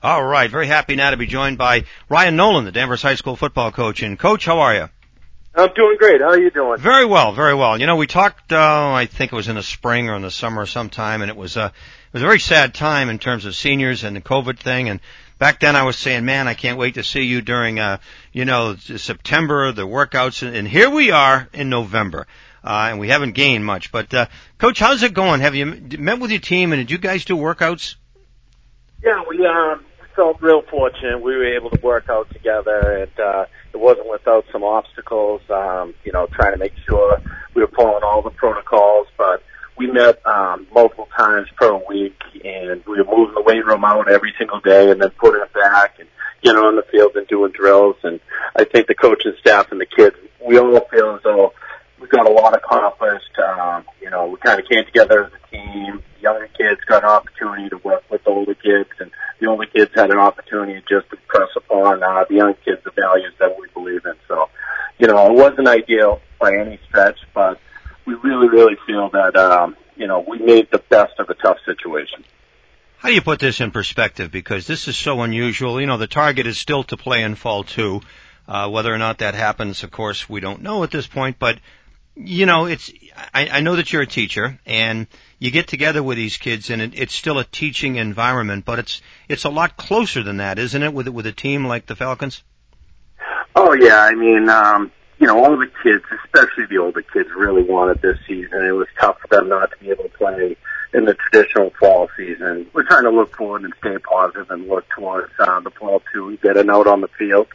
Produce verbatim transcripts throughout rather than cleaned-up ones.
All right. Very happy now to be joined by Ryan Nolan, the Danvers High School football coach. And, Coach, how are you? I'm doing great. How are you doing? Very well, very well. You know, we talked, uh, I think it was in the spring or in the summer sometime, and it was, uh, it was a very sad time in terms of seniors and the COVID thing. And back then I was saying, man, I can't wait to see you during, uh, you know, September, the workouts. And, and here we are in November. Uh, and we haven't gained much. But, uh, Coach, how's it going? Have you met with your team, and did you guys do workouts? Yeah, we, um, felt real fortunate. We were able to work out together, and uh, it wasn't without some obstacles, um, you know, trying to make sure we were following all the protocols. But we met um, multiple times per week, and we were moving the weight room out every single day and then putting it back and getting on the field and doing drills. And I think the coaching staff and the kids, we all feel as though we've got a lot accomplished. Um, you know, we kind of came together as a team. Younger kids got an opportunity to work with the older kids, and the older kids had an opportunity just to press upon uh, the young kids the values that we believe in. So, you know, it wasn't ideal by any stretch, but we really, really feel that, um, you know, we made the best of a tough situation. How do you put this in perspective? Because this is so unusual. You know, the target is still to play in fall two. Uh, whether or not that happens, of course, we don't know at this point, but you know, it's, I, I know that you're a teacher and you get together with these kids and it, it's still a teaching environment, but it's, it's a lot closer than that, isn't it, with, with a team like the Falcons? Oh yeah, I mean, um, you know, all the kids, especially the older kids, really wanted this season. It was tough for them not to be able to play in the traditional fall season. We're trying to look forward and stay positive and look towards, uh, the fall two, getting out on the field.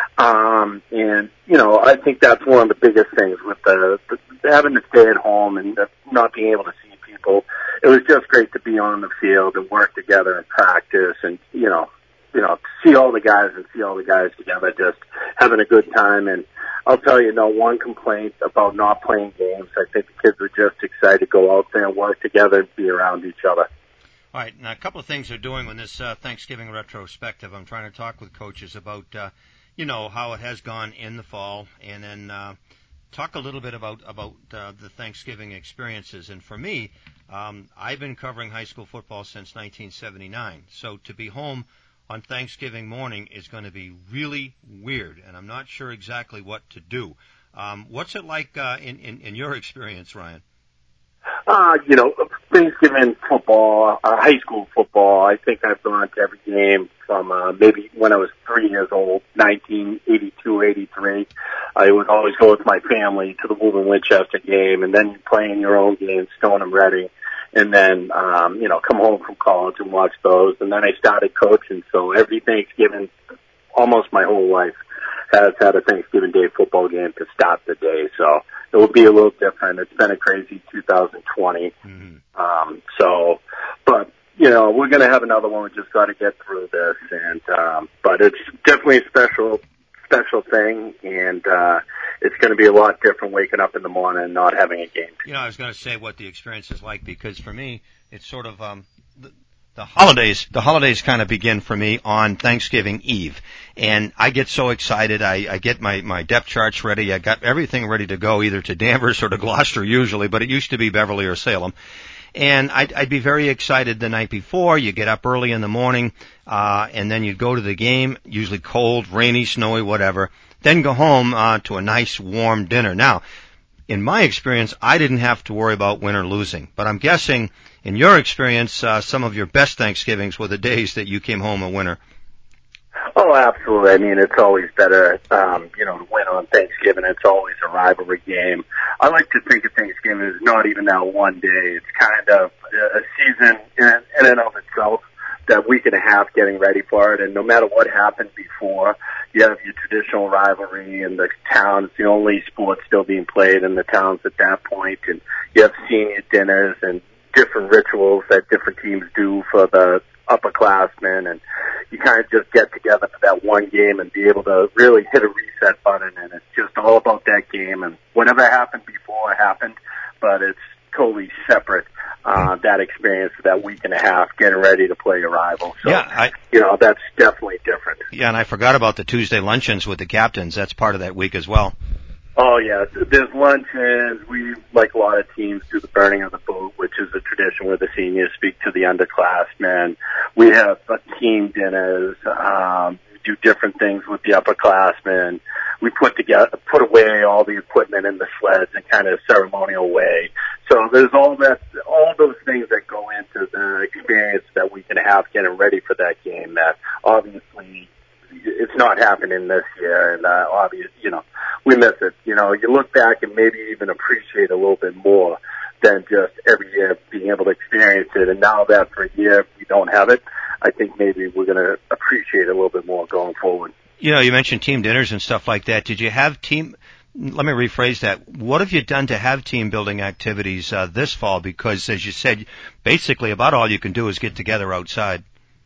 Um, and, you know, I think that's one of the biggest things with the, the having to stay at home and not being able to see people. It was just great to be on the field and work together and practice and, you know, you know, see all the guys and see all the guys together just having a good time. And I'll tell you, no one complaint about not playing games. I think the kids were just excited to go out there and work together and be around each other. All right. Now, a couple of things they're doing on this uh, Thanksgiving retrospective. I'm trying to talk with coaches about, uh, you know, how it has gone in the fall, and then uh, talk a little bit about about uh, the Thanksgiving experiences. And for me, um, I've been covering high school football since nineteen seventy-nine. So to be home on Thanksgiving morning is going to be really weird, and I'm not sure exactly what to do. Um, what's it like uh, in, in, in your experience, Ryan? Uh, you know, Thanksgiving football, uh, high school football, I think I've gone to every game from, uh, maybe when I was three years old, nineteen eighty-two, eighty-three. I would always go with my family to the Woburn Winchester game, and then you play in your own games, Stoneham Reading, and then, um, you know, come home from college and watch those. And then I started coaching, so every Thanksgiving, almost my whole life, has had a Thanksgiving Day football game to start the day, so it will be a little different. It's been a crazy two thousand twenty. Mm-hmm. Um, so, but, you know, we're going to have another one. We just got to get through this. And, um, but it's definitely a special, special thing. And, uh, it's going to be a lot different waking up in the morning and not having a game. You know, I was going to say what the experience is like, because for me, it's sort of, um, the, The holidays, the holidays kind of begin for me on Thanksgiving Eve. And I get so excited. I, I get my, my depth charts ready. I got everything ready to go either to Danvers or to Gloucester usually, but it used to be Beverly or Salem. And I'd, I'd be very excited the night before. You get up early in the morning, uh, and then you go to the game, usually cold, rainy, snowy, whatever. Then go home, uh, to a nice warm dinner. Now, in my experience, I didn't have to worry about win or losing, but I'm guessing in your experience, uh, some of your best Thanksgivings were the days that you came home a winner. Oh, absolutely. I mean, it's always better, um, you know, to win on Thanksgiving. It's always a rivalry game. I like to think of Thanksgiving as not even that one day. It's kind of a season in, in and of itself, that week and a half getting ready for it. And no matter what happened before, you have your traditional rivalry in the town. It's the only sport still being played in the towns at that point. And you have senior dinners and different rituals that different teams do for the upperclassmen, and you kind of just get together for that one game and be able to really hit a reset button, and it's just all about that game, and whatever happened before happened, but it's totally separate, uh, that experience for that week and a half getting ready to play a rival. So, yeah, I, you know, that's definitely different. Yeah, and I forgot about the Tuesday luncheons with the captains. That's part of that week as well. Oh, yeah. There's luncheons. We, like a lot of teams, do the burning of the boot, which is a tradition where the seniors speak to the underclassmen. We have uh, team dinners. Um, we do different things with the upperclassmen. We put together, put away all the equipment in the sleds in kind of a ceremonial way. So there's all that, all those things that go into the experience that we can have getting ready for that game that obviously it's not happening this year, and uh, obviously, you know, we miss it. You know, you look back and maybe even appreciate a little bit more than just every year being able to experience it. And now that for a year we don't have it, I think maybe we're going to appreciate it a little bit more going forward. You know, you mentioned team dinners and stuff like that. Did you have team? Let me rephrase that. What have you done to have team building activities uh, this fall? Because, as you said, basically about all you can do is get together outside.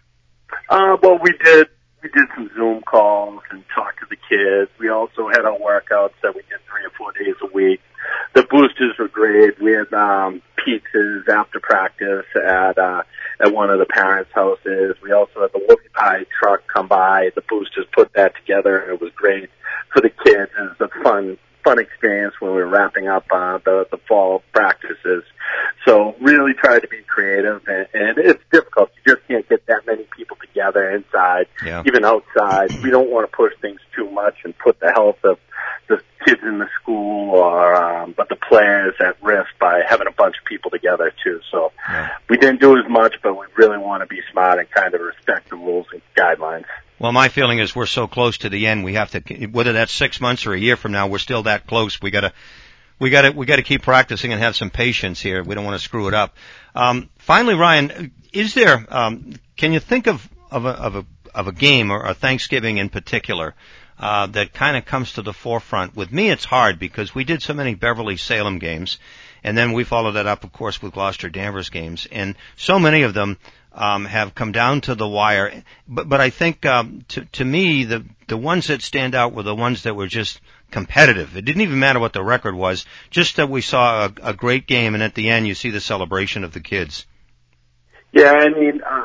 Uh, well, we did. We did some Zoom calls and talked to the kids. We also had our workouts that we did three or four days a week. The boosters were great. We had um, pizzas after practice at uh, at one of the parents' houses. We also had the Whoopie Pie truck come by. The boosters put that together, and it was great for the kids. It was a fun fun experience when we were wrapping up uh, the, the fall practices. So really tried to be creative, and, and it's difficult. You just can't get that many people together inside, yeah. even outside. We don't want to push things too much and put the health of the kids in the school or um, but the players at risk by having a bunch of people together too. So yeah. we didn't do as much, but we really want to be smart and kind of respect the rules and guidelines. Well, my feeling is we're so close to the end. We have to, whether that's six months or a year from now, we're still that close. We gotta, we gotta, we gotta keep practicing and have some patience here. We don't want to screw it up. Um, finally, Ryan, is there? Um, can you think of of a of a of a game or a Thanksgiving in particular uh, that kind of comes to the forefront? With me, it's hard because we did so many Beverly Salem games, and then we followed that up, of course, with Gloucester Danvers games, and so many of them. Um, have come down to the wire, but but I think um, to to me the the ones that stand out were the ones that were just competitive. It didn't even matter what the record was, just that we saw a, a great game, and at the end you see the celebration of the kids. Yeah, I mean, uh,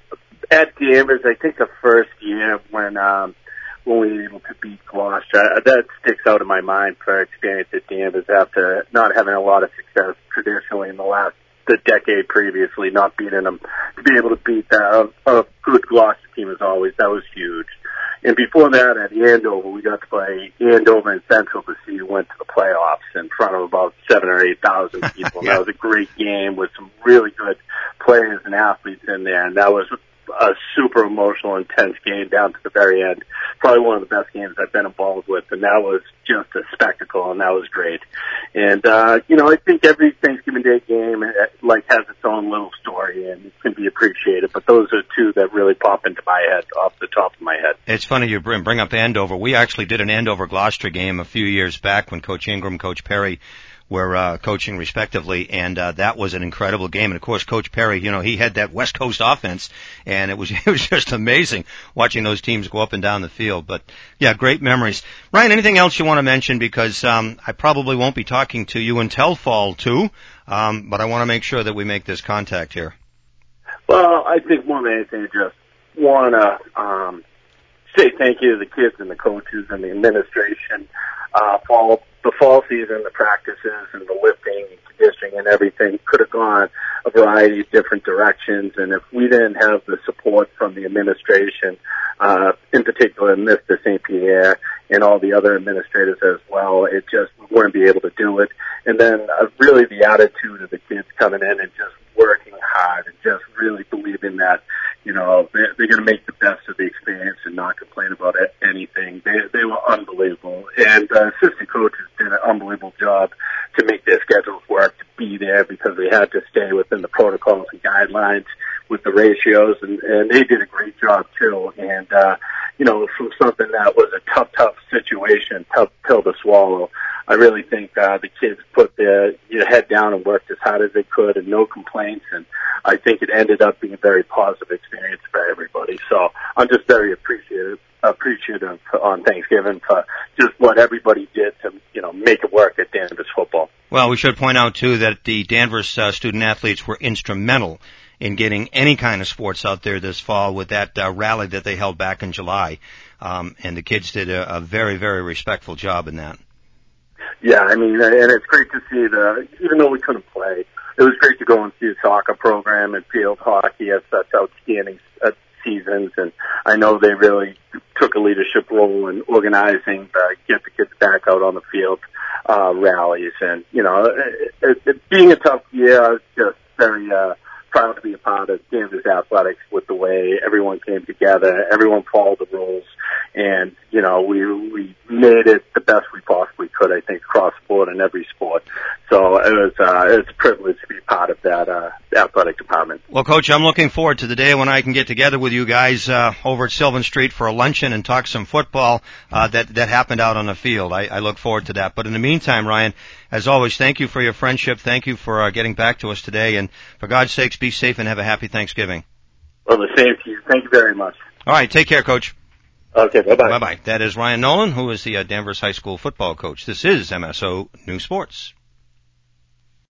at Danvers, I think the first year when um, when we were able to beat Gloucester, uh, that sticks out in my mind for our experience at Danvers after not having a lot of success traditionally in the last. The decade previously, not beating them, to be able to beat that, a good Gloucester team as always, that was huge. And before that, at Andover, we got to play Andover and Central to see who went to the playoffs in front of about seven or eight thousand people. yeah. That was a great game with some really good players and athletes in there, and that was a super emotional, intense game down to the very end. Probably one of the best games I've been involved with, and that was just a spectacle, and that was great. And, uh, you know, I think every Thanksgiving Day game, like, has its own little story and can be appreciated, but those are two that really pop into my head off the top of my head. It's funny you bring up Andover. We actually did an Andover-Gloucester game a few years back when Coach Ingram, Coach Perry were uh, coaching respectively, and uh, that was an incredible game. And of course, Coach Perry, you know, he had that West Coast offense, and it was it was just amazing watching those teams go up and down the field. But yeah, great memories. Ryan, anything else you want to mention? Because um, I probably won't be talking to you until fall too, um, but I want to make sure that we make this contact here. Well, I think more than anything, just want to um, say thank you to the kids and the coaches and the administration uh, for all the fall season, the practices and the lifting and conditioning and everything could have gone a variety of different directions. And if we didn't have the support from the administration, uh, in particular Mister Saint Pierre and all the other administrators as well, it just we wouldn't be able to do it. And then uh, really the attitude of the kids coming in and just working hard and just really believing that, you know, they're, they're going to make the best of the experience and not complain about it, anything. They, they were unbelievable. And uh, assistant coaches did an unbelievable job to make their schedules work, to be there because they had to stay within the protocols and guidelines with the ratios, and, and they did a great job too. And, uh, you know, from something that was a tough, tough situation, tough pill to swallow, I really think uh, the kids put their you know, head down and worked as hard as they could and no complaints. And I think it ended up being a very positive experience for everybody. So I'm just very appreciative, appreciative on Thanksgiving for just what everybody did to, you know, make it work at Danvers football. Well, we should point out, too, that the Danvers uh, student athletes were instrumental in getting any kind of sports out there this fall with that uh, rally that they held back in July. Um, and the kids did a, a very, very respectful job in that. Yeah, I mean, and it's great to see the, even though we couldn't play, it was great to go and see the soccer program and field hockey have such outstanding uh, seasons, and I know they really took a leadership role in organizing the get the kids back out on the field uh, rallies, and, you know, it, it, it, being a tough year, I was just very uh, proud to be a part of Danvers Athletics with the way everyone came together, everyone followed the rules, and, you know, we we made it the best we possibly could, I think, across the board in every sport. So it was, uh, it was a privilege to be part of that uh, athletic department. Well, Coach, I'm looking forward to the day when I can get together with you guys uh, over at Sylvan Street for a luncheon and talk some football uh, that, that happened out on the field. I, I look forward to that. But in the meantime, Ryan, as always, thank you for your friendship. Thank you for uh, getting back to us today. And for God's sakes, be safe and have a happy Thanksgiving. Well, the same to you. Thank you very much. All right, take care, Coach. Okay, bye-bye. Bye-bye. That is Ryan Nolan, who is the uh, Danvers High School football coach. This is M S O News Sports.